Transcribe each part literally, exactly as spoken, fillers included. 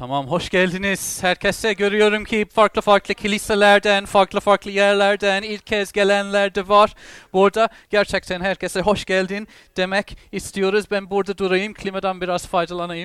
Tamam, hoş geldiniz. Herkese görüyorum ki farklı farklı kiliselerden, farklı farklı yerlerden ilk kez gelenler de var. Burada gerçekten herkese hoş geldin demek istiyoruz. Ben burada durayım, klimadan biraz faydalanayım.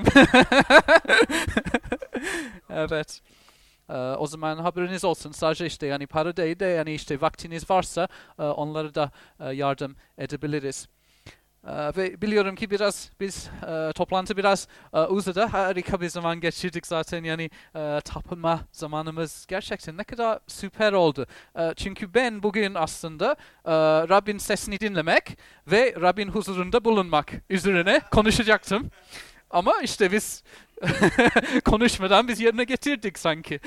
Evet. Ee, o zaman haberiniz olsun. Sadece işte yani para değil de yani işte vaktiniz varsa e, onlara da e, yardım edebiliriz. Ee, ve biliyorum ki biraz biz e, toplantı biraz e, uzadı. Harika bir zaman geçirdik zaten yani e, tapınma zamanımız gerçekten ne kadar süper oldu. E, çünkü ben bugün aslında e, Rabbin sesini dinlemek ve Rabbin huzurunda bulunmak üzerine konuşacaktım. Ama işte biz konuşmadan biz yerine getirdik sanki.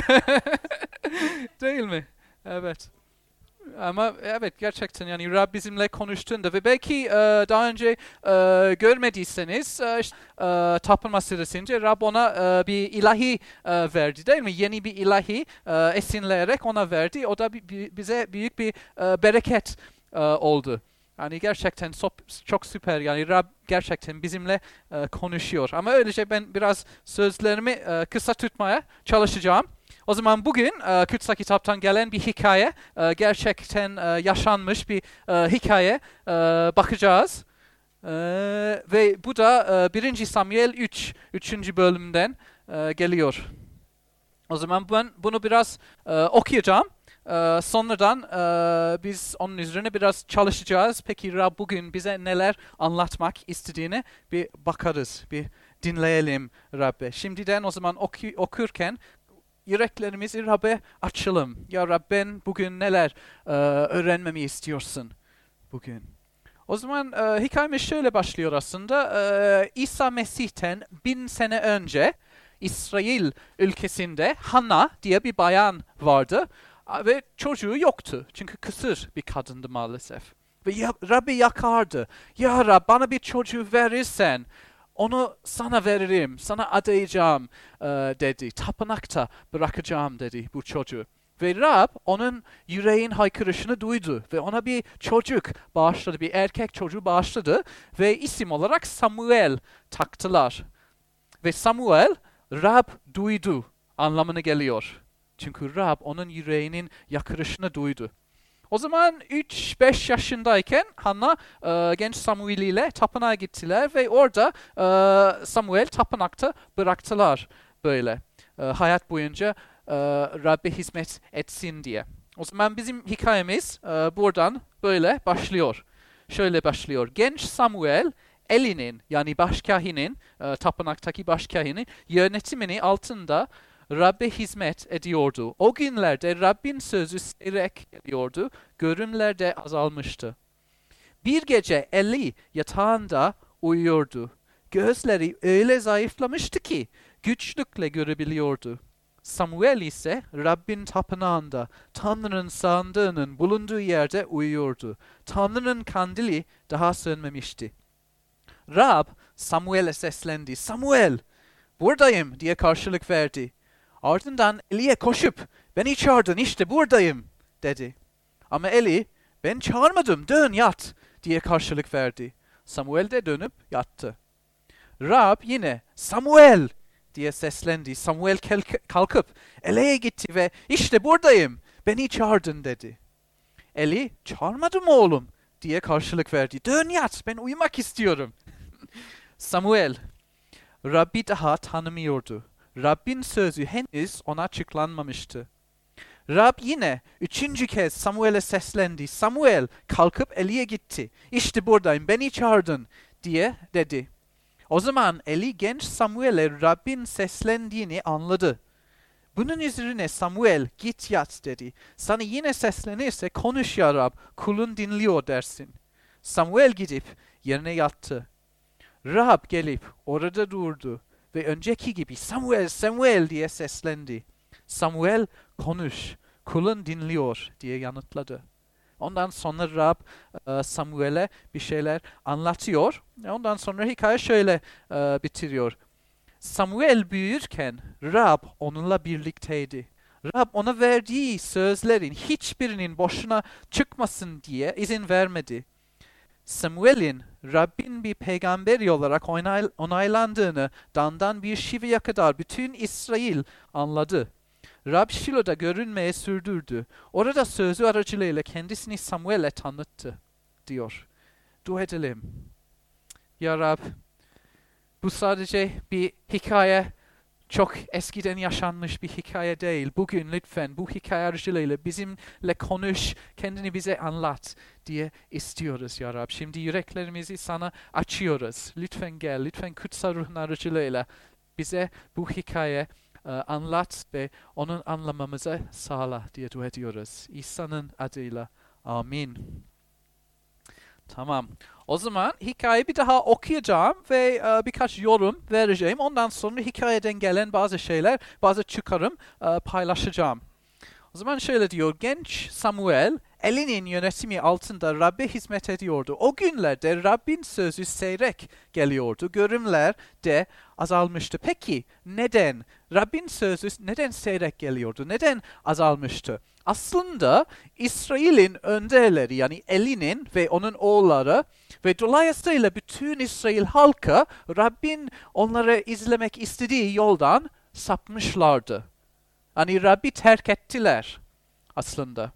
Değil mi? Evet. Ama evet gerçekten yani Rab bizimle konuştuğunda ve belki e, daha önce e, görmediyseniz e, işte, e, tapınma sırasında Rab ona e, bir ilahi e, verdi değil mi? Yeni bir ilahi e, esinleyerek ona verdi. O da bi- bi- bize büyük bir e, bereket e, oldu. Yani gerçekten sop- çok süper yani Rab gerçekten bizimle e, konuşuyor. Ama öylece ben biraz sözlerimi e, kısa tutmaya çalışacağım. O zaman bugün e, Kutsal Kitaptan gelen bir hikaye, e, gerçekten e, yaşanmış bir e, hikaye e, bakacağız. E, ve bu da e, birinci. Samuel üç, üçüncü bölümden e, geliyor. O zaman ben bunu biraz e, okuyacağım. E, sonradan e, biz onun üzerine biraz çalışacağız. Peki Rab bugün bize neler anlatmak istediğini bir bakarız, bir dinleyelim Rabbe. Şimdiden o zaman oku, okurken yüreklerimizi Rab'be açalım. Ya Rab ben bugün neler e, öğrenmemi istiyorsun bugün? O zaman e, hikayemiz şöyle başlıyor aslında. E, İsa Mesih'ten bin sene önce İsrail ülkesinde Hanna diye bir bayan vardı. A, Ve çocuğu yoktu. Çünkü kısır bir kadındı maalesef. Ve ya, Rabbi yakardı. Ya Rab bana bir çocuğu verirsen onu sana veririm, sana adayacağım e, dedi. Tapınakta bırakacağım dedi bu çocuğu. Ve Rab onun yüreğin haykırışını duydu ve ona bir çocuk bağışladı, bir erkek çocuğu bağışladı ve isim olarak Samuel taktılar. Ve Samuel, Rab duydu anlamına geliyor. Çünkü Rab onun yüreğinin yakırışını duydu. O zaman üç beş yaşındayken Hanna e, genç Samuel ile tapınağa gittiler ve orada e, Samuel tapınakta bıraktılar böyle. E, hayat boyunca e, Rabbe hizmet etsin diye. O zaman bizim hikayemiz e, buradan böyle başlıyor. Şöyle başlıyor. Genç Samuel Eli'nin yani başkahinin, e, tapınaktaki başkahinin yönetimini altında Rabbe hizmet ediyordu. O günlerde Rabbin sözü seyrek geliyordu, görümler de azalmıştı. Bir gece Eli yatağında uyuyordu. Gözleri öyle zayıflamıştı ki güçlükle görebiliyordu. Samuel ise Rabbin tapınağında, Tanrı'nın sandığının bulunduğu yerde uyuyordu. Tanrı'nın kandili daha sönmemişti. Rab Samuel'e seslendi. Samuel, buradayım diye karşılık verdi. Ardından Eli'ye koşup beni çağırdın işte buradayım dedi. Ama Eli ben çağırmadım dön yat diye karşılık verdi. Samuel de dönüp yattı. Rab yine Samuel diye seslendi. Samuel kalkıp Eli'ye gitti ve işte buradayım beni çağırdın dedi. Eli çağırmadım oğlum diye karşılık verdi. Dön yat ben uyumak istiyorum. Samuel Rabbi daha tanımıyordu. Rabbin sözü henüz ona açıklanmamıştı. Rab yine üçüncü kez Samuel'e seslendi. Samuel kalkıp Eli'ye gitti. İşte buradayım beni çağırdın diye dedi. O zaman Eli genç Samuel'e Rabbin seslendiğini anladı. Bunun üzerine Samuel git yat dedi. Sana yine seslenirse konuş ya Rab kulun dinliyor dersin. Samuel gidip yerine yattı. Rab gelip orada durdu ve önceki gibi Samuel, Samuel diye seslendi. Samuel konuş, kulun dinliyor diye yanıtladı. Ondan sonra Rab e, Samuel'e bir şeyler anlatıyor. Ondan sonra hikaye şöyle e, bitiriyor. Samuel büyürken Rab onunla birlikteydi. Rab ona verdiği sözlerin hiçbirinin boşuna çıkmasın diye izin vermedi. Samuel'in Rabbin bir peygamber olarak onay, onaylandığını Dan'dan bir Şive'ye kadar bütün İsrail anladı. Rab Şilo'da görünmeye sürdürdü. Orada sözü aracılığıyla kendisini Samuel'e tanıttı diyor. Dua edelim. Ya Rab, bu sadece bir hikaye, çok eskiden yaşanmış bir hikaye değil. Bugün lütfen bu hikaye aracılığıyla bizimle konuş, kendini bize anlat diye istiyoruz ya Rab. Şimdi yüreklerimizi sana açıyoruz. Lütfen gel, lütfen kutsal ruhun aracılığıyla bize bu hikaye e, anlat ve onun anlamamızı sağla diye dua ediyoruz. İsa'nın adıyla. Amin. Tamam. O zaman hikayeyi bir daha okuyacağım ve e, birkaç yorum vereceğim. Ondan sonra hikayeden gelen bazı şeyler, bazı çıkarım e, paylaşacağım. O zaman şöyle diyor. Genç Samuel, Eli'nin yönetimi altında Rab'be hizmet ediyordu. O günlerde Rabbin sözü seyrek geliyordu. Görümler de azalmıştı. Peki neden? Rabbin sözü neden seyrek geliyordu? Neden azalmıştı? Aslında İsrail'in önderleri, yani Eli'nin ve onun oğulları ve dolayısıyla bütün İsrail halkı Rabbin onları izlemek istediği yoldan sapmışlardı. Yani Rabbi terk ettiler aslında.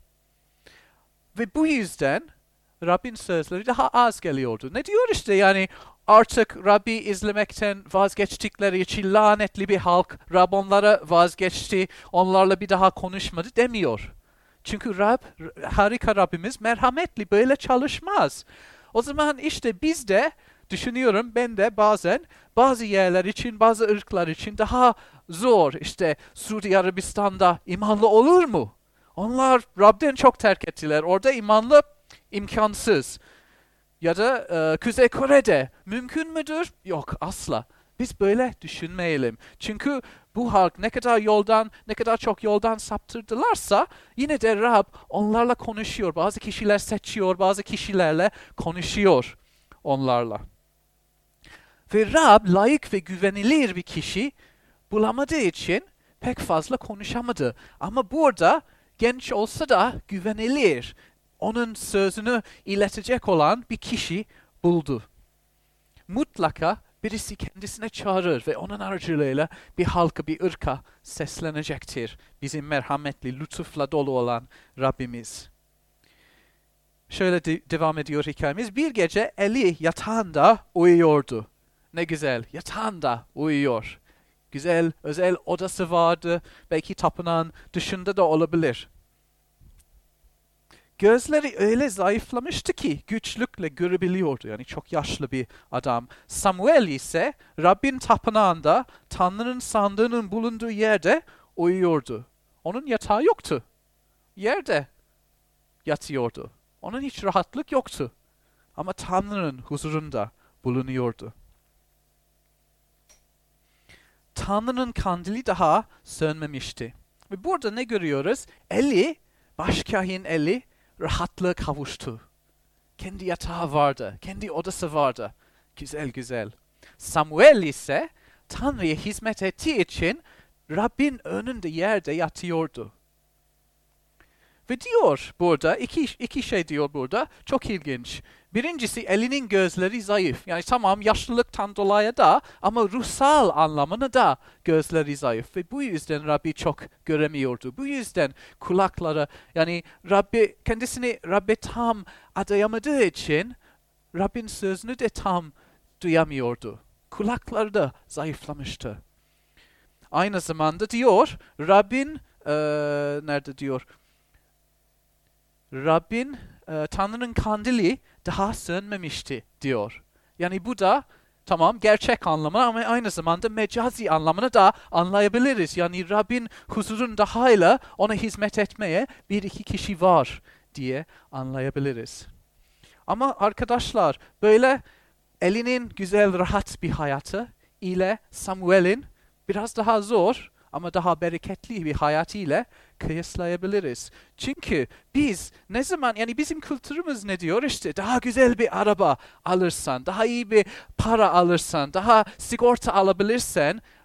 Ve bu yüzden Rabbin sözleri daha az geliyordu. Ne diyor işte, yani artık Rabbi izlemekten vazgeçtikleri için lanetli bir halk, Rab onlara vazgeçti, onlarla bir daha konuşmadı demiyor. Çünkü Rab, harika Rabbimiz merhametli, böyle çalışmaz. O zaman işte biz de, düşünüyorum ben de bazen bazı yerler için, bazı ırklar için daha zor. İşte Suudi Arabistan'da imanlı olur mu? Onlar Rab'den çok terk ettiler. Orada imanlı imkansız. Ya da e, Kuzey Kore'de mümkün müdür? Yok, asla. Biz böyle düşünmeyelim. Çünkü bu halk ne kadar yoldan, ne kadar çok yoldan saptırdılarsa yine de Rab onlarla konuşuyor. Bazı kişiler seçiyor, bazı kişilerle konuşuyor onlarla. Ve Rab layık ve güvenilir bir kişi bulamadığı için pek fazla konuşamadı. Ama burada genç olsa da güvenilir, onun sözünü iletecek olan bir kişi buldu. Mutlaka birisi kendisine çağırır ve onun aracılığıyla bir halka, bir ırka seslenecektir. Bizim merhametli, lütufla dolu olan Rabbimiz. Şöyle de- devam ediyor hikayemiz. Bir gece Eli yatağında uyuyordu. Ne güzel, yatağında uyuyor. Güzel, özel odası vardı. Belki tapınağın dışında da olabilir. Gözleri öyle zayıflamıştı ki güçlükle görebiliyordu. Yani çok yaşlı bir adam. Samuel ise Rabbin tapınağında, Tanrı'nın sandığının bulunduğu yerde uyuyordu. Onun yatağı yoktu. Yerde yatıyordu. Onun hiç rahatlık yoktu. Ama Tanrı'nın huzurunda bulunuyordu. Tanrı'nın kandili daha sönmemişti. Ve burada ne görüyoruz? Eli, başkahin Eli, rahatlığa kavuştu. Kendi yatağı vardı, kendi odası vardı. Güzel güzel. Samuel ise Tanrı'ya hizmet ettiği için Rabbin önünde yerde yatıyordu. Ve diyor burada, iki, iki şey diyor burada, çok ilginç. Birincisi, Eli'nin gözleri zayıf. Yani tamam, yaşlılıktan dolayı da ama ruhsal anlamını da gözleri zayıf. Ve bu yüzden Rabbi çok göremiyordu. Bu yüzden kulakları, yani Rabbi kendisini Rabbe tam adayamadığı için Rabbin sözünü de tam duyamıyordu. Kulakları da zayıflamıştı. Aynı zamanda diyor, Rabbin, e, nerede diyor? Rabbin, e, Tanrı'nın kandili daha sönmemişti diyor. Yani bu da tamam gerçek anlamı ama aynı zamanda mecazi anlamını da anlayabiliriz. Yani Rabbin huzurunda hala ona hizmet etmeye bir iki kişi var diye anlayabiliriz. Ama arkadaşlar, böyle Eli'nin güzel rahat bir hayatı ile Samuel'in biraz daha zor ama daha bereketli bir hayatı ile kıyaslayabiliriz. Çünkü biz ne zaman, yani bizim kültürümüz ne diyor? İşte daha güzel bir araba alırsan, daha iyi bir para alırsan, daha sigorta alabilirsen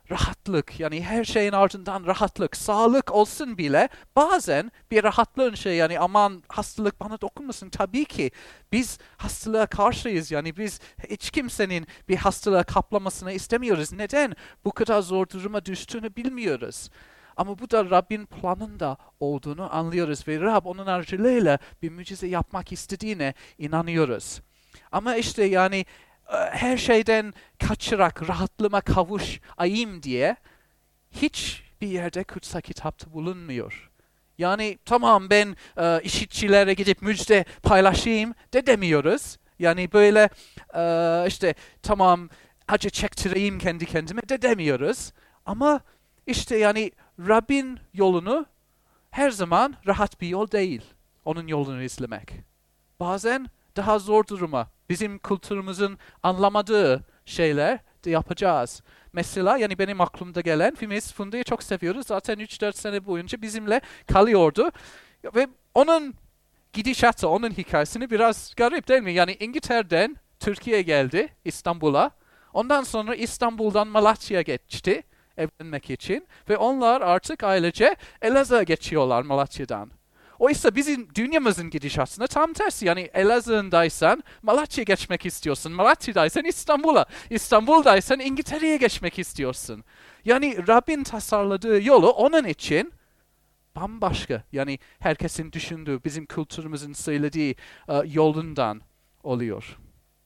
rahatlık, yani her şeyin ardından rahatlık, sağlık olsun bile bazen bir rahatlığın şey, yani aman hastalık bana dokunmasın. Tabii ki biz hastalığa karşıyız, yani biz hiç kimsenin bir hastalığa kaplamasını istemiyoruz. Neden? Bu kadar zor duruma düştüğünü bilmiyoruz. Ama bu da Rabbin planında olduğunu anlıyoruz ve Rab onun aracılığıyla bir mucize yapmak istediğine inanıyoruz. Ama işte yani her şeyden kaçarak rahatlığıma kavuşayım diye hiçbir yerde kutsal kitapta bulunmuyor. Yani tamam ben e, işitçilere gidip müjde paylaşayım de demiyoruz. Yani böyle e, işte tamam acı çektireyim kendi kendime de demiyoruz. Ama işte yani Rabbin yolunu her zaman rahat bir yol değil. Onun yolunu izlemek. Bazen daha zor duruma, bizim kültürümüzün anlamadığı şeyler de yapacağız. Mesela yani benim aklımda gelen, biz Funda'yı çok seviyoruz. Zaten üç dört sene boyunca bizimle kalıyordu. Ve onun gidişatı, onun hikayesini biraz garip değil mi? Yani İngiltere'den Türkiye'ye geldi, İstanbul'a. Ondan sonra İstanbul'dan Malatya'ya geçti evlenmek için. Ve onlar artık ailece Elazığ'a geçiyorlar Malatya'dan. Oysa bizim dünyamızın gidişatında tam tersi. Yani Elazığ'daysan Malatya'ya geçmek istiyorsun. Malatya'daysan İstanbul'a. İstanbul'daysan İngiltere'ye geçmek istiyorsun. Yani Rabbin tasarladığı yolu onun için bambaşka. Yani herkesin düşündüğü, bizim kültürümüzün söylediği uh, yolundan oluyor.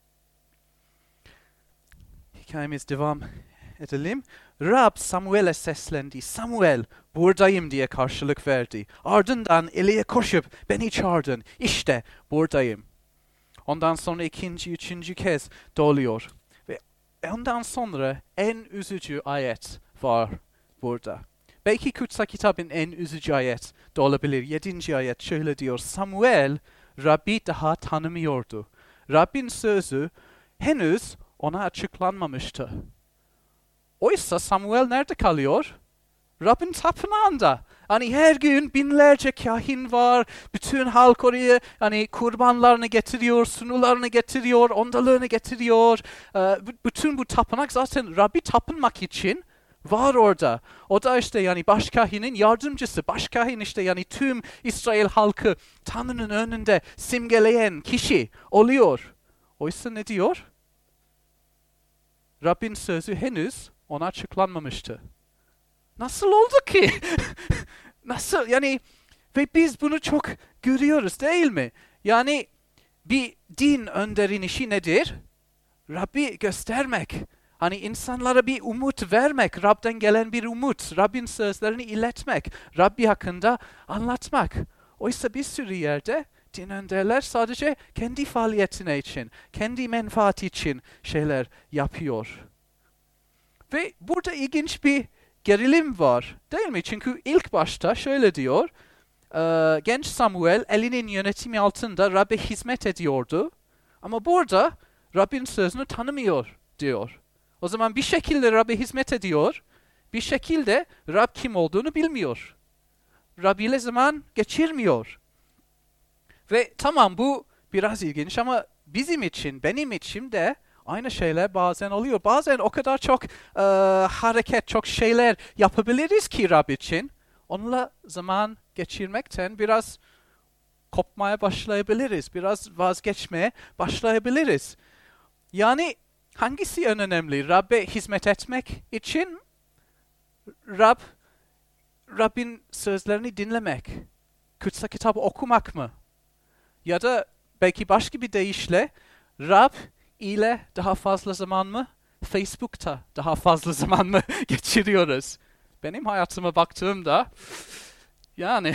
Hikayemiz devam edelim. Rab Samuel'e seslendi. Samuel, buradayım diye karşılık verdi. Ardından Eli'ye koşup beni çağırdın. İşte buradayım. Ondan sonra ikinci, üçüncü kez doluyor. Ve ondan sonra en üzücü ayet var burada. Belki kutsal kitabın en üzücü ayet de olabilir. Yedinci ayet şöyle diyor. Samuel, Rabbi daha tanımıyordu. Rabbin sözü henüz ona açıklanmamıştı. Oysa Samuel nerede kalıyor? Rabbin tapınağında. Hani her gün binlerce kahin var. Bütün halk oraya hani kurbanlarını getiriyor, sunularını getiriyor, ondalığını getiriyor. Ee, b- bütün bu tapınak zaten Rabbi tapınmak için var orada. O da işte yani başkahinin yardımcısı. Başkahin işte yani tüm İsrail halkı Tanrı'nın önünde simgeleyen kişi oluyor. Oysa ne diyor? Rabbin sözü henüz ona açıklanmamıştı. Nasıl oldu ki? Nasıl? Yani ve biz bunu çok görüyoruz değil mi? Yani bir din önderin işi nedir? Rabbi göstermek. Hani insanlara bir umut vermek. Rab'den gelen bir umut. Rabbin sözlerini iletmek. Rabbi hakkında anlatmak. Oysa bir sürü yerde din önderler sadece kendi faaliyetine için, kendi menfaati için şeyler yapıyor. Ve burada ilginç bir gerilim var değil mi? Çünkü ilk başta şöyle diyor, e, genç Samuel elinin yönetimi altında Rab'be hizmet ediyordu. Ama burada Rabbin sözünü tanımıyor diyor. O zaman bir şekilde Rab'be hizmet ediyor, bir şekilde Rab kim olduğunu bilmiyor. Rab ile zaman geçirmiyor. Ve tamam bu biraz ilginç ama bizim için, benim için de aynı şeyler bazen oluyor. Bazen o kadar çok e, hareket, çok şeyler yapabiliriz ki Rab için. Onunla zaman geçirmekten biraz kopmaya başlayabiliriz. Biraz vazgeçmeye başlayabiliriz. Yani hangisi en önemli? Rab'be hizmet etmek için Rab, Rabbin sözlerini dinlemek, kutsal kitabı okumak mı? Ya da belki başka bir deyişle Rab ile daha fazla zaman mı? Facebook'ta daha fazla zaman mı geçiriyoruz? Benim hayatıma baktığımda yani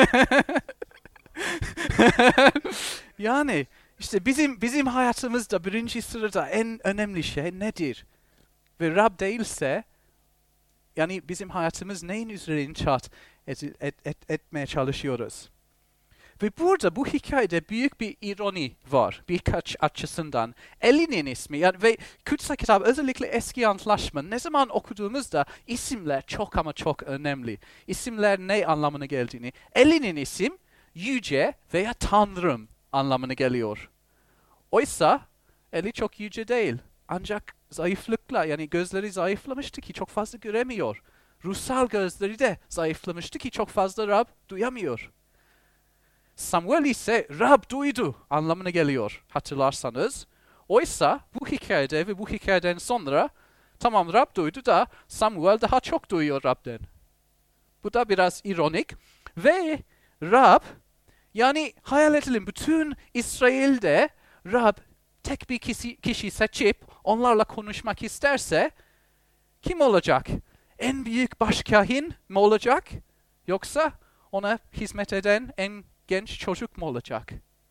yani işte bizim bizim hayatımızda birinci sırada en önemli şey nedir? Ve Rab değilse yani bizim hayatımız neyin üzerine inşaat et, et, et, etmeye çalışıyoruz? Ve burada bu hikayede büyük bir ironi var birkaç açısından. Eli'nin ismi yani ve kutsal kitap özellikle eski antlaşma ne zaman okuduğumuzda isimler çok ama çok önemli. İsimler ne anlamına geldiğini. Eli'nin isim yüce veya tanrım anlamına geliyor. Oysa Eli çok yüce değil. Ancak zayıflıkla, yani gözleri zayıflamıştı ki çok fazla göremiyor. Ruhsal gözleri de zayıflamıştı ki çok fazla Rab duyamıyor. Samuel ise Rab duydu anlamına geliyor hatırlarsanız. Oysa bu hikayede ve bu hikayeden sonra tamam Rab duydu da Samuel daha çok duyuyor Rab'den. Bu da biraz ironik. Ve Rab, yani hayal edelim bütün İsrail'de Rab tek bir kişi, kişi seçip onlarla konuşmak isterse kim olacak? En büyük başkahin mi olacak? Yoksa ona hizmet eden en genç çocuk mu olacak?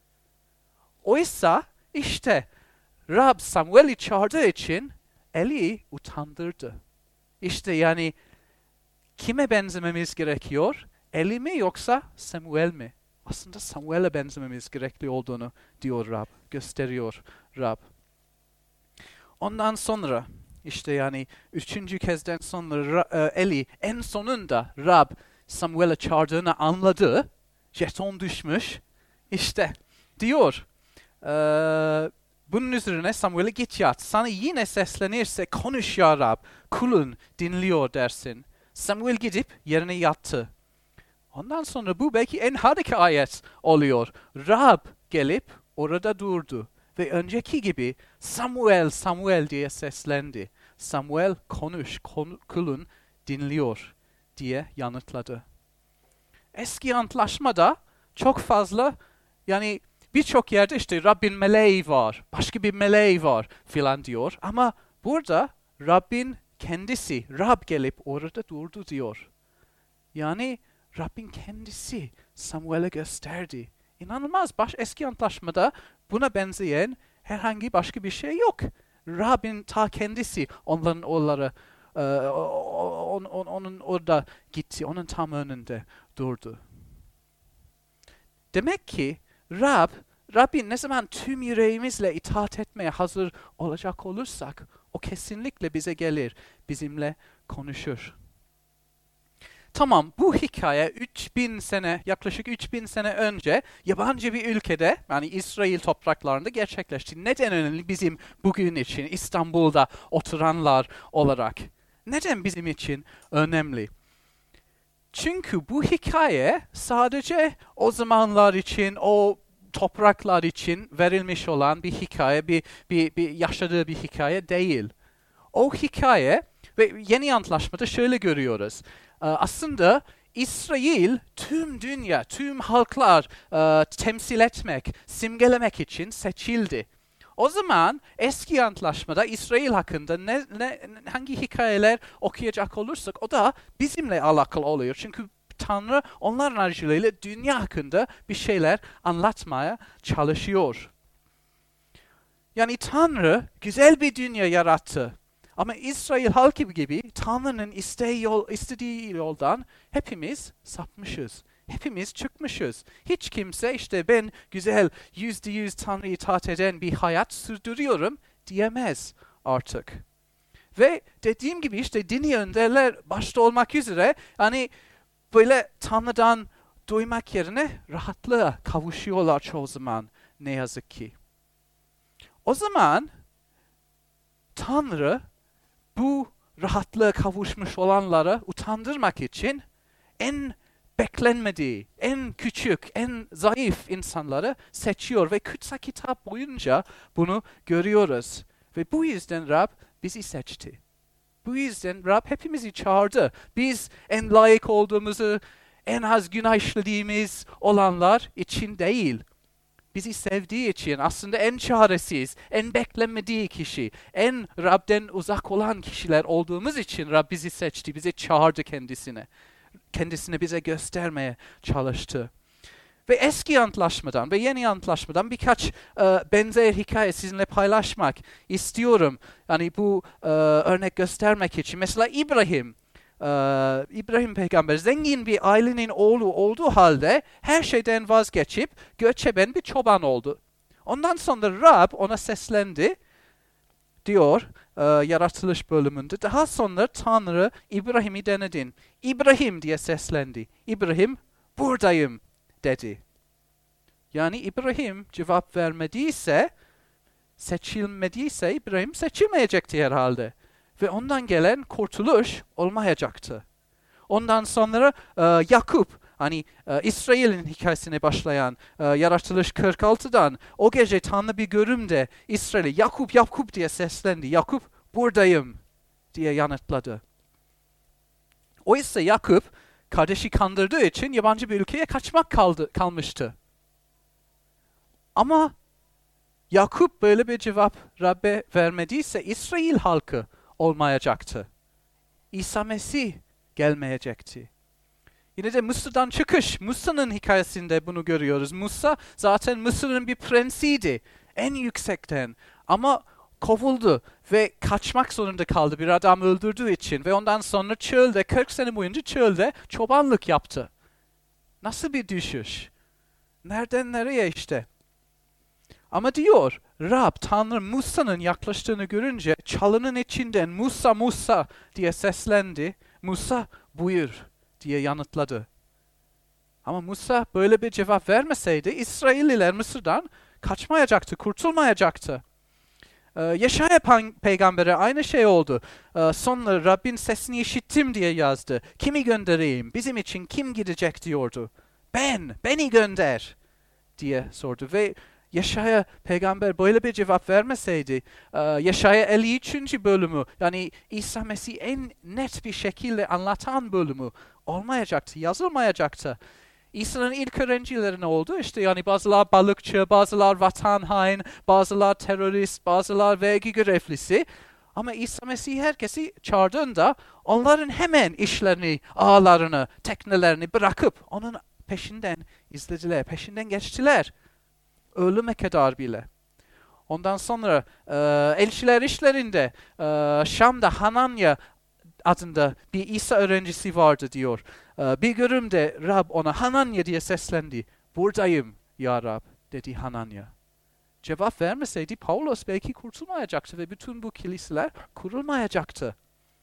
Oysa işte Rab Samuel'i çağırdığı için Eli'yi utandırdı. İşte yani kime benzememiz gerekiyor? Eli mi yoksa Samuel mi? Aslında Samuel'e benzememiz gerekli olduğunu diyor Rab, gösteriyor Rab. Ondan sonra işte yani üçüncü kezden sonra Eli en sonunda Rab Samuel'e çağırdığını anladı. Jeton düşmüş. İşte diyor ee, bunun üzerine Samuel'e git yat. Sana yine seslenirse konuş ya Rab. Kulun dinliyor dersin. Samuel gidip yerine yattı. Ondan sonra bu belki en harika ayet oluyor. Rab gelip orada durdu. Ve önceki gibi Samuel, Samuel diye seslendi. Samuel konuş, konu, kulun dinliyor diye yanıtladı. Eski antlaşmada çok fazla yani birçok yerde işte Rabbin meleği var, başka bir meleği var filan diyor. Ama burada Rabbin kendisi, Rab gelip orada durdu diyor. Yani Rabbin kendisi Samuel'e gösterdi. İnanılmaz. Baş, eski antlaşmada buna benzeyen herhangi başka bir şey yok. Rabbin ta kendisi onların oğulları, e, on, on, onun orada gitti, onun tam önünde durdu. Demek ki Rab, Rabbin ne zaman tüm yüreğimizle itaat etmeye hazır olacak olursak, o kesinlikle bize gelir, bizimle konuşur. Tamam, bu hikaye üç bin sene, yaklaşık üç bin sene önce yabancı bir ülkede, yani İsrail topraklarında gerçekleşti. Neden önemli bizim bugün için İstanbul'da oturanlar olarak? Neden bizim için önemli? Çünkü bu hikaye sadece o zamanlar için, o topraklar için verilmiş olan bir hikaye, bir, bir, bir yaşadığı bir hikaye değil. O hikaye ve yeni antlaşmada şöyle görüyoruz. Aslında İsrail tüm dünya, tüm halklar e, temsil etmek, simgelemek için seçildi. O zaman eski antlaşmada İsrail hakkında ne, ne, hangi hikayeler okuyacak olursak o da bizimle alakalı oluyor. Çünkü Tanrı onların aracılığıyla dünya hakkında bir şeyler anlatmaya çalışıyor. Yani Tanrı güzel bir dünya yarattı. Ama İsrail halkı gibi Tanrı'nın isteği yol, istediği yoldan hepimiz sapmışız. Hepimiz çıkmışız. Hiç kimse işte ben güzel yüzde yüz Tanrı'ya itaat eden bir hayat sürdürüyorum diyemez artık. Ve dediğim gibi işte dini önderler başta olmak üzere hani böyle Tanrı'dan duymak yerine rahatlığa kavuşuyorlar çoğu zaman ne yazık ki. O zaman Tanrı bu rahatlığa kavuşmuş olanları utandırmak için en beklenmediği, en küçük, en zayıf insanları seçiyor ve kutsal kitap boyunca bunu görüyoruz. Ve bu yüzden Rab bizi seçti. Bu yüzden Rab hepimizi çağırdı. Biz en layık olduğumuzu, en az günah işlediğimiz olanlar için değil. Bizi sevdiği için aslında en çaresiz, en beklenmediği kişi, en Rab'den uzak olan kişiler olduğumuz için Rab bizi seçti, bizi çağırdı kendisine. Kendisini bize göstermeye çalıştı. Ve eski antlaşmadan ve yeni antlaşmadan birkaç e, benzer hikaye sizinle paylaşmak istiyorum. Yani bu e, örnek göstermek için. Mesela İbrahim. Ee, İbrahim peygamber zengin bir ailenin oğlu olduğu halde her şeyden vazgeçip göçeben bir çoban oldu. Ondan sonra Rab ona seslendi diyor e, yaratılış bölümünde. Daha sonra Tanrı İbrahim'i denedin. İbrahim diye seslendi. İbrahim buradayım dedi. Yani İbrahim cevap vermediyse seçilmediyse İbrahim seçilmeyecekti herhalde. Ve ondan gelen kurtuluş olmayacaktı. Ondan sonra e, Yakup, hani e, İsrail'in hikayesine başlayan e, Yaratılış kırk altıdan o gece Tanrı bir görümde İsrail'e Yakup Yakup diye seslendi. Yakup buradayım diye yanıtladı. Oysa Yakup kardeşi kandırdığı için yabancı bir ülkeye kaçmak kaldı, kalmıştı. Ama Yakup böyle bir cevap Rab'be vermediyse İsrail halkı olmayacaktı. İsa Mesih gelmeyecekti. Yine de Mısır'dan çıkış, Musa'nın hikayesinde bunu görüyoruz. Musa zaten Mısır'ın bir prensiydi, en yüksekten. Ama kovuldu ve kaçmak zorunda kaldı bir adam öldürdüğü için. Ve ondan sonra çölde, kırk sene boyunca çölde çobanlık yaptı. Nasıl bir düşüş? Nereden nereye işte? Ama diyor, Rab, Tanrı Musa'nın yaklaştığını görünce çalının içinden Musa, Musa diye seslendi. Musa, buyur diye yanıtladı. Ama Musa böyle bir cevap vermeseydi İsrailliler Mısır'dan kaçmayacaktı, kurtulmayacaktı. Ee, Yeşaya peygambere aynı şey oldu. Ee, sonra Rabbin sesini işittim diye yazdı. Kimi göndereyim? Bizim için kim gidecek diyordu. Ben, beni gönder diye sordu. Ve Yeşaya peygamber böyle bir cevap vermeseydi, e, Yeşaya elli üçüncü bölümü, yani İsa Mesih en net bir şekilde anlatan bölümü olmayacaktı, yazılmayacaktı. İsa'nın ilk öğrencileri ne oldu? İşte yani bazılar balıkçı, bazılar vatan hain, bazılar terörist, bazılar vergi görevlisi. Ama İsa Mesih herkesi çağırdığında onların hemen işlerini, ağlarını, teknelerini bırakıp onun peşinden izlediler, peşinden geçtiler. Ölüme kadar bile. Ondan sonra e, elçiler işlerinde e, Şam'da Hananya adında bir İsa öğrencisi vardı diyor. E, bir görümde Rab ona Hananya diye seslendi. Buradayım ya Rab dedi Hananya. Cevap vermeseydi Pavlos belki kurtulmayacaktı ve bütün bu kiliseler kurulmayacaktı.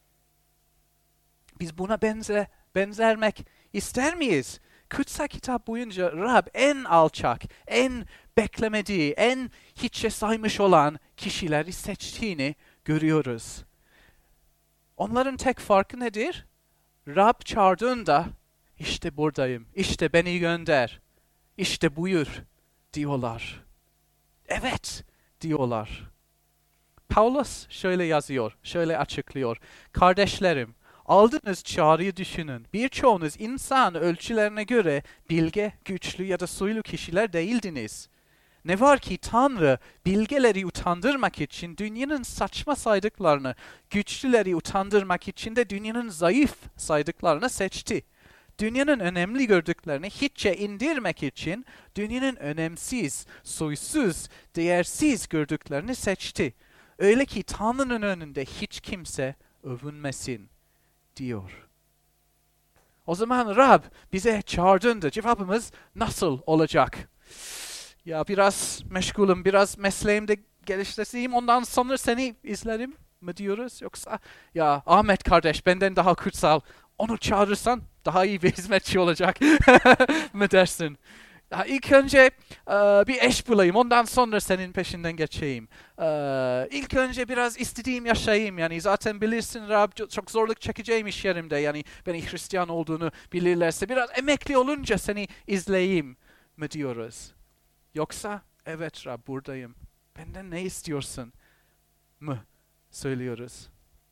Biz buna benze, benzermek ister miyiz? Kutsal kitap boyunca Rab en alçak, en beklemediği, en hiçe saymış olan kişileri seçtiğini görüyoruz. Onların tek farkı nedir? Rab çağırdığında işte buradayım, işte beni gönder, işte buyur diyorlar. Evet diyorlar. Paulus şöyle yazıyor, şöyle açıklıyor. Kardeşlerim, aldığınız çağrıyı düşünün. Birçoğunuz insan ölçülerine göre bilge, güçlü ya da soylu kişiler değildiniz. Ne var ki Tanrı bilgeleri utandırmak için dünyanın saçma saydıklarını, güçlüleri utandırmak için de dünyanın zayıf saydıklarını seçti. Dünyanın önemli gördüklerini hiçe indirmek için dünyanın önemsiz, soysuz, değersiz gördüklerini seçti. Öyle ki Tanrı'nın önünde hiç kimse övünmesin diyor. O zaman Rab bize çağırdığında cevabımız nasıl olacak? Ya biraz meşgulüm, biraz mesleğimde geliştireyim, ondan sonra seni izlerim mi diyoruz? Yoksa ya Ahmet kardeş benden daha kutsal, onu çağırırsan daha iyi bir hizmetçi olacak mı dersin? Ya ilk önce e, bir eş bulayım, ondan sonra senin peşinden geçeyim. E, ilk önce biraz istediğim yaşayayım, yani zaten bilirsin Rab çok zorluk çekeceğim iş yerimde, yani beni Hristiyan olduğunu bilirlerse biraz emekli olunca seni izleyeyim mi diyoruz? Yoksa evet Rab buradayım, benden ne istiyorsun mı söylüyoruz?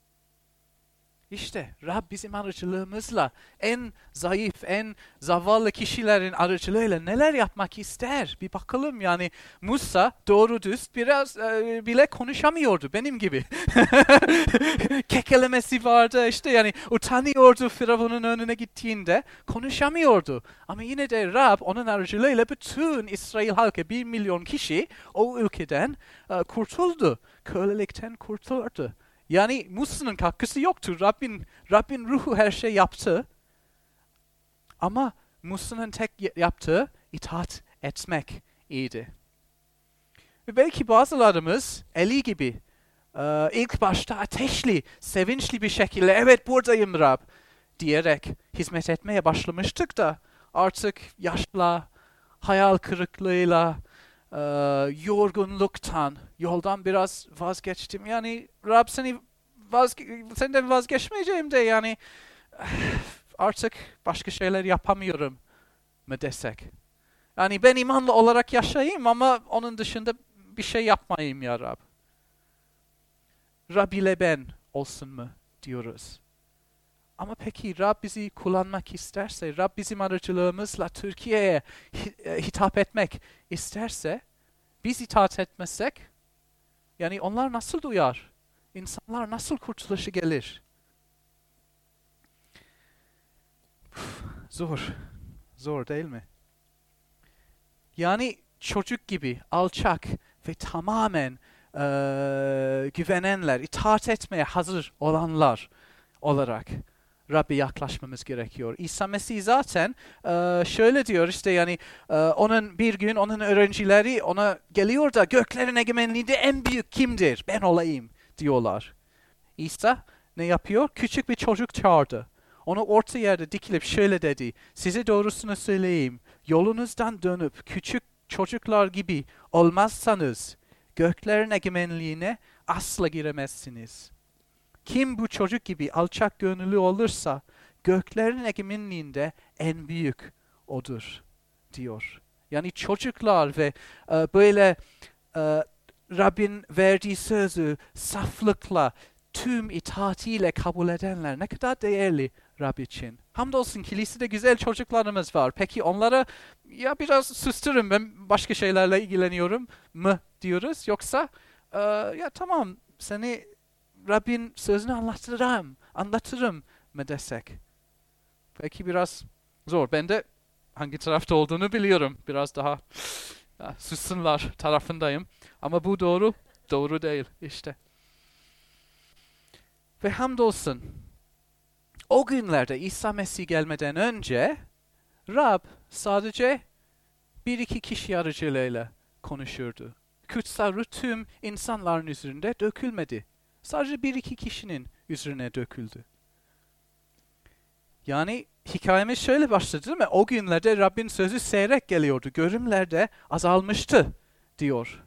İşte Rab bizim aracılığımızla en zayıf, en zavallı kişilerin aracılığıyla neler yapmak ister? Bir bakalım, yani Musa doğru düz biraz e, bile konuşamıyordu benim gibi. Kekelemesi vardı işte, yani utanıyordu Firavun'un önüne gittiğinde, konuşamıyordu. Ama yine de Rab onun aracılığıyla bütün İsrail halkı, bir milyon kişi o ülkeden e, kurtuldu. Kölelikten kurtuldu. Yani Musa'nın katkısı yoktu. Rabbin, Rabbin ruhu her şey yaptı. Ama Musa'nın tek yaptığı itaat etmek iyiydi. Ve belki bazılarımız Eli gibi e, ilk başta ateşli, sevinçli bir şekilde evet buradayım Rab diyerek hizmet etmeye başlamıştık da artık yaşla, hayal kırıklığıyla, e, yorgunluktan, yoldan biraz vazgeçtim. Yani Rab seni vazge senden vazgeçmeyeceğim de yani artık başka şeyler yapamıyorum mı desek? Yani ben imanlı olarak yaşayayım ama onun dışında bir şey yapmayayım ya Rab. Rab ile ben olsun mu diyoruz. Ama peki Rab bizi kullanmak isterse, Rab bizim aracılığımızla Türkiye'ye hitap etmek isterse, biz itaat etmezsek, yani onlar nasıl duyar? İnsanlar nasıl kurtuluşa gelir? Uf, zor. Zor değil mi? Yani çocuk gibi alçak ve tamamen e, güvenenler, itaat etmeye hazır olanlar olarak Rab'be yaklaşmamız gerekiyor. İsa Mesih zaten e, şöyle diyor işte yani e, onun bir gün onun öğrencileri ona geliyor da göklerin egemenliğinde en büyük kimdir? Ben olayım diyorlar. İsa ne yapıyor? Küçük bir çocuk çağırdı. Onu orta yerde dikilip şöyle dedi. Size doğrusunu söyleyeyim. Yolunuzdan dönüp küçük çocuklar gibi olmazsanız göklerin egemenliğine asla giremezsiniz. Kim bu çocuk gibi alçak gönüllü olursa göklerin egemenliğinde en büyük odur diyor. Yani çocuklar ve e, böyle e, Rabbin verdiği sözü saflıkla, tüm itaatiyle kabul edenler ne kadar değerli Rab için. Hamdolsun kilisede güzel çocuklarımız var. Peki onlara ya biraz susturun ben başka şeylerle ilgileniyorum mı diyoruz? Yoksa e, ya tamam seni Rabbin sözünü anlatırım, anlatırım mı desek? Belki biraz zor. Ben de hangi tarafta olduğunu biliyorum. Biraz daha ya, sussunlar tarafındayım. Ama bu doğru, doğru değil işte. Ve hamdolsun o günlerde İsa Mesih gelmeden önce Rab sadece bir iki kişi aracılığıyla konuşurdu. Kutsal ruh tüm insanların üzerinde dökülmedi. Sadece bir iki kişinin üzerine döküldü. Yani hikayemiz şöyle başladı değil mi? O günlerde Rabbin sözü seyrek geliyordu. Görümler de azalmıştı diyor.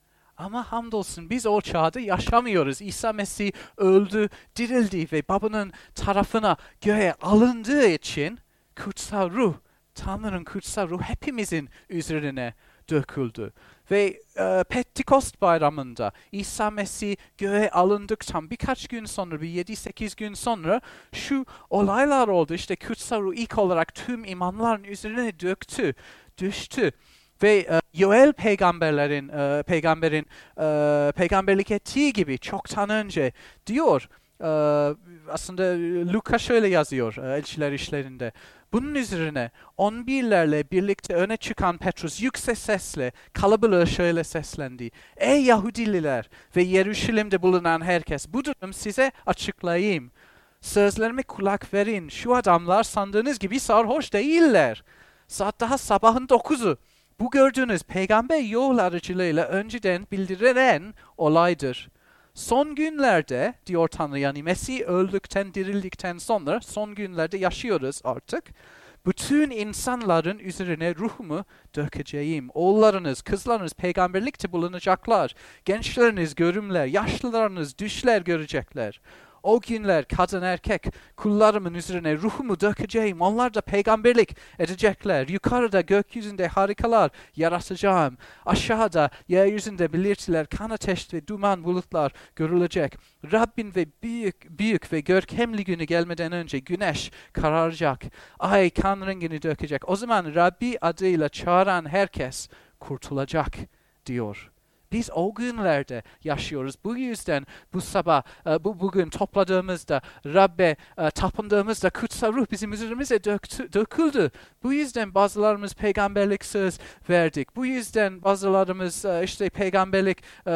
Ama hamdolsun biz o çağda yaşamıyoruz. İsa Mesih öldü, dirildi ve Baba'nın tarafına göğe alındığı için kutsal ruh, Tanrı'nın kutsal ruh hepimizin üzerine döküldü. Ve e, Pentekost bayramında İsa Mesih göğe alındıktan birkaç gün sonra, bir yedi sekiz gün sonra şu olaylar oldu. İşte kutsal ruh ilk olarak tüm imanların üzerine döktü, düştü. Ve e, Yoel peygamberlerin e, peygamberin e, peygamberlik ettiği gibi çoktan önce diyor. E, aslında Luka şöyle yazıyor e, Elçiler İşlerinde. Bunun üzerine on birlerle birlikte öne çıkan Petrus yüksek sesle kalabalığa şöyle seslendi. Ey Yahudililer ve Yeruşalim'de bulunan herkes, bu durum size açıklayayım. Sözlerime kulak verin. Şu adamlar sandığınız gibi sarhoş değiller. Saat daha sabahın dokuzu. Bu gördüğünüz peygamber yol aracılığıyla önceden bildirilen olaydır. Son günlerde diyor Tanrı, yani Mesih öldükten dirildikten sonra son günlerde yaşıyoruz artık. Bütün insanların üzerine ruhumu dökeceğim. Oğullarınız, kızlarınız peygamberlikte bulunacaklar. Gençleriniz görümler, yaşlılarınız düşler görecekler. O günler kadın erkek kullarımın üzerine ruhumu dökeceğim. Onlar da peygamberlik edecekler. Yukarıda gökyüzünde harikalar yaratacağım. Aşağıda yeryüzünde belirtiler, kan ateş ve duman bulutlar görülecek. Rabbin ve büyük büyük ve görkemli günü gelmeden önce güneş kararacak. Ay kan rengini dökecek. O zaman Rabbi adıyla çağıran herkes kurtulacak diyor. Biz o günlerde yaşıyoruz. Bu yüzden bu sabah, bu bugün topladığımızda, Rabbe tapındığımızda kutsal ruh bizim üzerimize döktü, döküldü. Bu yüzden bazılarımız peygamberlik söz verdik. Bu yüzden bazılarımız işte peygamberlik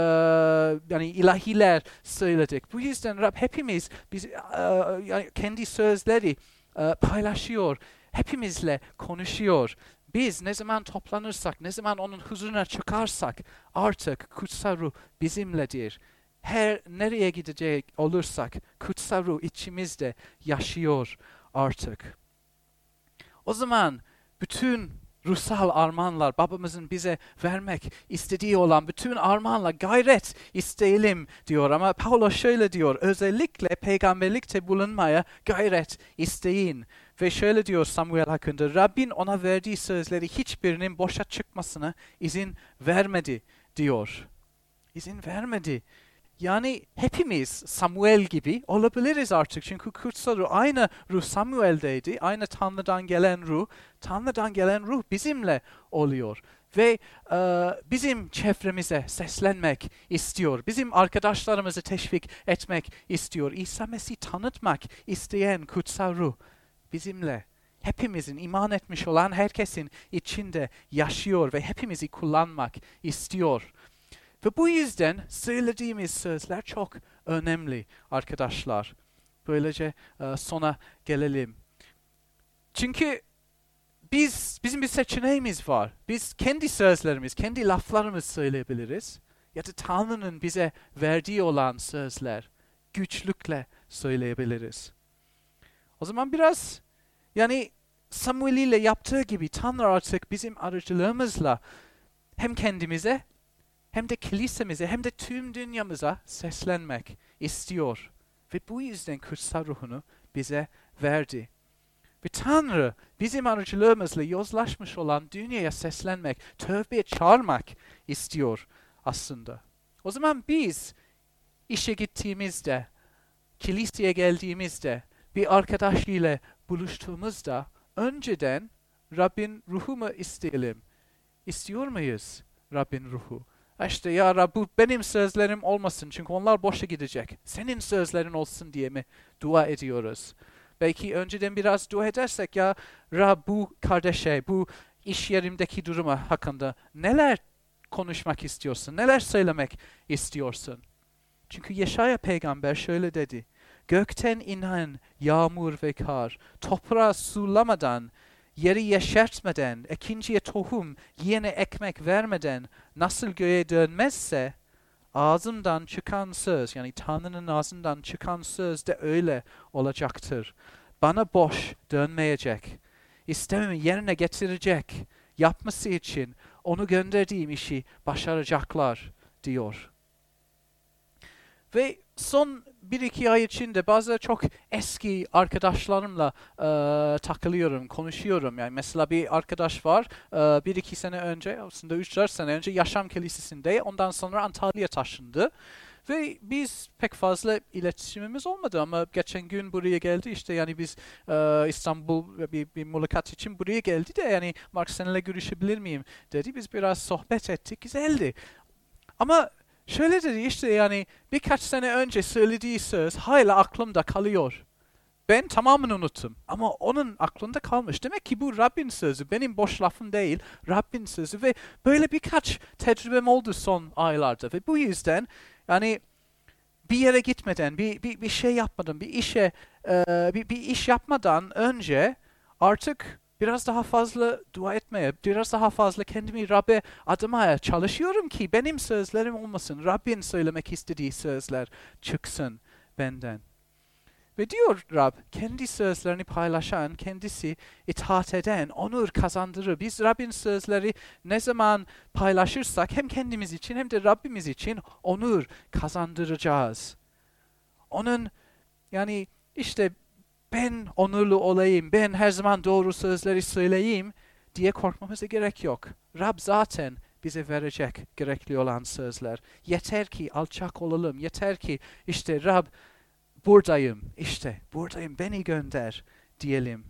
yani ilahiler söyledik. Bu yüzden Rab hepimiz biz yani kendi sözleri paylaşıyor. Hepimizle konuşuyor. Biz ne zaman toplanırsak, ne zaman onun huzuruna çıkarsak artık kutsal ruh bizimledir. Her nereye gidecek olursak kutsal ruh içimizde yaşıyor artık. O zaman bütün ruhsal armağanlar, babamızın bize vermek istediği olan bütün armağanla gayret isteyelim diyor. Ama Paulos şöyle diyor, özellikle peygamberlikte bulunmaya gayret isteyin. Ve şöyle diyor Samuel hakkında, Rabbin ona verdiği sözleri hiçbirinin boşa çıkmasına izin vermedi diyor. İzin vermedi. Yani hepimiz Samuel gibi olabiliriz artık. Çünkü kutsal ruh, aynı ruh Samuel'deydi. Aynı Tanrı'dan gelen ruh, Tanrı'dan gelen ruh bizimle oluyor. Ve e, bizim çevremize seslenmek istiyor. Bizim arkadaşlarımızı teşvik etmek istiyor. İsa Mesih tanıtmak isteyen kutsal ruh bizimle. Hepimizin, iman etmiş olan herkesin içinde yaşıyor ve hepimizi kullanmak istiyor. Ve bu yüzden söylediğimiz sözler çok önemli arkadaşlar. Böylece e, sona gelelim. Çünkü biz bizim bir seçeneğimiz var. Biz kendi sözlerimiz, kendi laflarımız söyleyebiliriz. Ya da Tanrı'nın bize verdiği olan sözler güçlükle söyleyebiliriz. O zaman biraz yani Samuel ile yaptığı gibi Tanrı artık bizim aracılığımızla hem kendimize hem de kilisemize, hem de tüm dünyamıza seslenmek istiyor. Ve bu yüzden kutsal ruhunu bize verdi. Ve Tanrı bizim aracılığımızla yozlaşmış olan dünyaya seslenmek, tövbeye çağırmak istiyor aslında. O zaman biz işe gittiğimizde, kiliseye geldiğimizde, bir arkadaş ile buluştuğumuzda önceden Rabbin ruhu mu isteyelim? İstiyor muyuz Rabbin ruhu? İşte ya Rab bu benim sözlerim olmasın çünkü onlar boşa gidecek. Senin sözlerin olsun diye mi dua ediyoruz? Belki önceden biraz dua edersek ya Rab bu kardeşe, bu iş yerimdeki duruma hakkında neler konuşmak istiyorsun? Neler söylemek istiyorsun? Çünkü Yeşaya peygamber şöyle dedi. Gökten inen yağmur ve kar, toprağı sulamadan, yeri yeşertmeden, ikinciye tohum, yiyene ekmek vermeden nasıl göğe dönmezse, ağzımdan çıkan söz, yani Tanrı'nın ağzından çıkan söz de öyle olacaktır. Bana boş dönmeyecek. İstememi yerine getirecek. Yapması için onu gönderdiğim işi başaracaklar diyor. Ve son bir iki ay içinde bazı çok eski arkadaşlarımla e, takılıyorum, konuşuyorum. Yani mesela bir arkadaş var, e, bir iki sene önce, aslında üç dört sene önce Yaşam Kilisesi'nde, ondan sonra Antalya'ya taşındı. Ve biz pek fazla iletişimimiz olmadı ama geçen gün buraya geldi işte yani biz e, İstanbul bir, bir mülakat için buraya geldi de yani Mark seninle görüşebilir miyim dedi. Biz biraz sohbet ettik, güzeldi. Ama şöyle dedi işte yani birkaç sene önce söylediği söz hala aklımda kalıyor. Ben tamamını unuttum ama onun aklında kalmış. Demek ki bu Rabbin sözü, benim boş lafım değil, Rabbin sözü ve böyle birkaç tecrübem oldu son aylarda ve bu yüzden yani bir yere gitmeden, bir bir, bir şey yapmadan, bir işe e, bir, bir iş yapmadan önce artık biraz daha fazla dua etmeye, biraz daha fazla kendimi Rab'be adamaya çalışıyorum ki benim sözlerim olmasın. Rabbin söylemek istediği sözler çıksın benden. Ve diyor Rab, kendi sözlerini paylaşan, kendisi itaat eden, onur kazandırır. Biz Rabbin sözleri ne zaman paylaşırsak hem kendimiz için hem de Rabbimiz için onur kazandıracağız. Onun yani işte ben onurlu olayım, ben her zaman doğru sözleri söyleyeyim diye korkmamıza gerek yok. Rab zaten bize verecek gerekli olan sözler. Yeter ki alçak olalım, yeter ki işte Rab buradayım, işte buradayım, beni gönder diyelim.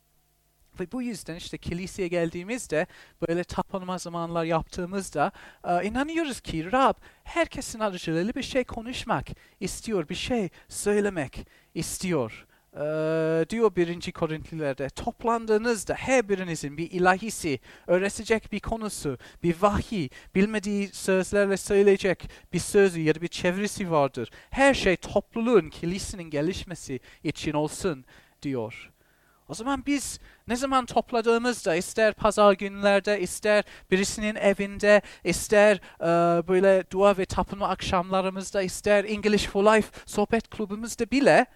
Ve bu yüzden işte kiliseye geldiğimizde, böyle tapınma zamanlar yaptığımızda e, inanıyoruz ki Rab herkesin aracılığıyla bir şey konuşmak istiyor, bir şey söylemek istiyor. Ee, diyor birinci Korintliler'de toplandığınızda her birinizin bir ilahisi, öğretecek bir konusu, bir vahiy, bilmediği sözlerle söyleyecek bir sözü ya da bir çevirisi vardır. Her şey topluluğun, kilisenin gelişmesi için olsun diyor. O zaman biz ne zaman topladığımızda, ister pazar günlerde, ister birisinin evinde, ister e, böyle dua ve tapınma akşamlarımızda, ister English for Life sohbet klubumuzda bile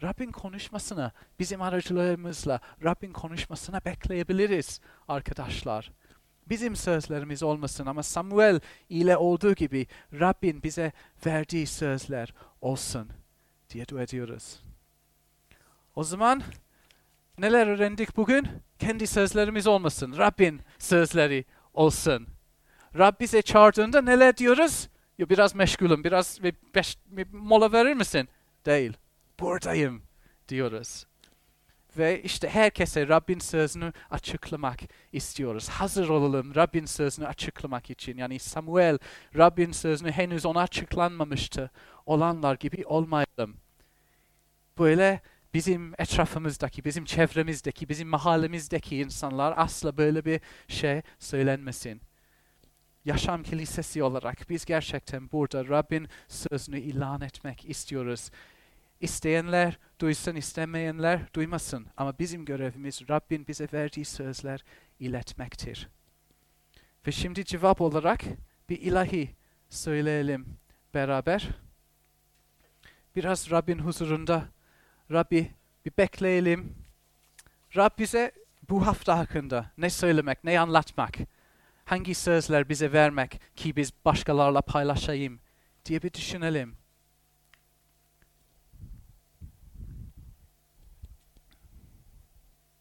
Rabbin konuşmasını bizim aracılığımızla Rabbin konuşmasına bekleyebiliriz arkadaşlar. Bizim sözlerimiz olmasın ama Samuel ile olduğu gibi Rabbin bize verdiği sözler olsun diye dua ediyoruz. O zaman neler öğrendik bugün? Kendi sözlerimiz olmasın. Rabbin sözleri olsun. Rab bize çağırdığında neler diyoruz? Ya biraz meşgulüm, biraz bir, beş, bir mola verir misin? Değil. Buradayım diyoruz. Ve işte herkese Rabbin sözünü açıklamak istiyoruz. Hazır olalım Rabbin sözünü açıklamak için. Yani Samuel Rabbin sözünü henüz ona açıklanmamıştı olanlar gibi olmayalım. Böyle bizim etrafımızdaki, bizim çevremizdeki, bizim mahallemizdeki insanlar asla böyle bir şey söylenmesin. Yaşam Kilisesi olarak biz gerçekten burada Rabbin sözünü ilan etmek istiyoruz. İsteyenler duysun, istemeyenler duymasın. Ama bizim görevimiz Rabbin bize verdiği sözler iletmektir. Ve şimdi cevap olarak bir ilahi söyleyelim beraber. Biraz Rabbin huzurunda, Rabbi bir bekleyelim. Rab bize bu hafta hakkında ne söylemek, ne anlatmak, hangi sözler bize vermek ki biz başkalarla paylaşayım diye bir düşünelim.